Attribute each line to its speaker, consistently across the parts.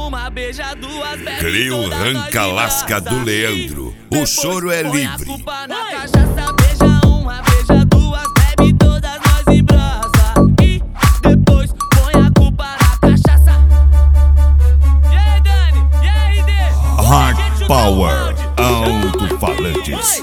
Speaker 1: uma, beija duas, bebe
Speaker 2: Crio
Speaker 1: todas,
Speaker 2: arranca
Speaker 1: nós
Speaker 2: lasca
Speaker 1: embrasa.
Speaker 2: do Leandro. O choro é
Speaker 1: Põe a
Speaker 2: livre.
Speaker 1: culpa na cachaça, beija uma, beija duas, bebe todas, nós embrasa. E depois põe a culpa na cachaça. E aí, Dani? E aí, Dê?
Speaker 2: Hard Power Alto-Falantes.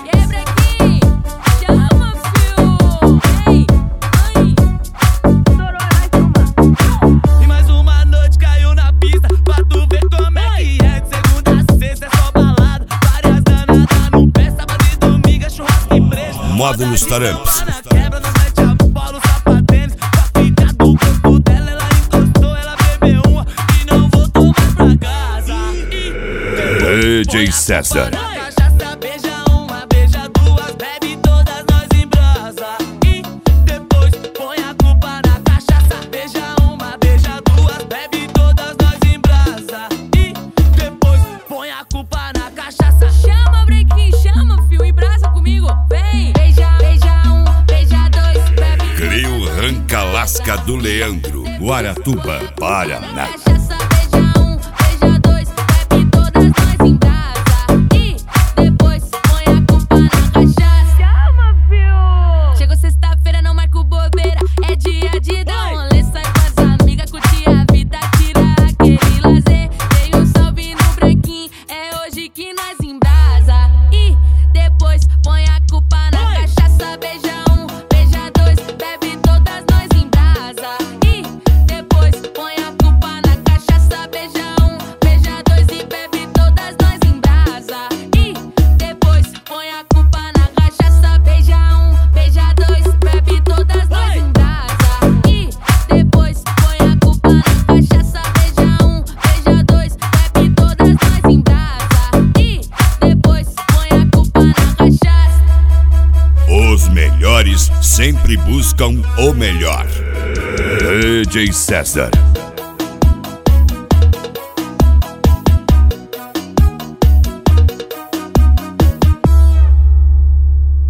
Speaker 1: E mais uma noite caiu na pista, pra tu ver como é que é. De segunda a sexta é só balada, várias danadas no pé. Sábado e domingo é churrasco e preço.
Speaker 2: Módulos Taramps.
Speaker 1: Na quebra, não mete a bola, sapatênis. Pra ficar do corpo dela, ela encostou, ela bebeu uma e não voltou mais pra casa. E
Speaker 2: DJ César.
Speaker 1: na cachaça, beija uma, beija duas, bebe todas, nós embrasa. E depois põe a culpa na cachaça. Beija uma, beija duas, bebe todas, nós embrasa. E depois põe a culpa na cachaça.
Speaker 3: Chama, Brequinho, chama, fio, embrasa comigo, vem. Beija, beija um, beija dois, bebe.
Speaker 2: Crio arranca lasca do Leandro. Guaratuba, Paraná.
Speaker 3: Cachaça, beija um, beija dois, bebe todas, nós embrasa. E depois põe a culpa na cachaça. Chama, fio. Chegou sexta-feira, não marco bobeira. É dia de dar um rolê, sai com as amigas, curtir a vida, tirar aquele lazer. Dei um salve no Brequinho, é hoje que nós embrasa. E depois põe a culpa na cachaça. Beija um, beija dois, bebe todas, nós embrasa. E depois põe a culpa na cachaça. Beija um, beija dois e bebe todas, nós embrasa. E depois põe a culpa na cachaça. Beija um, beija dois, bebe todas, nós embrasa. E depois põe a culpa na cachaça. Beija um, beija dois, bebe todas, nós embrasa. E depois põe a culpa na cachaça.
Speaker 2: Os melhores sempre buscam o melhor. DJ César.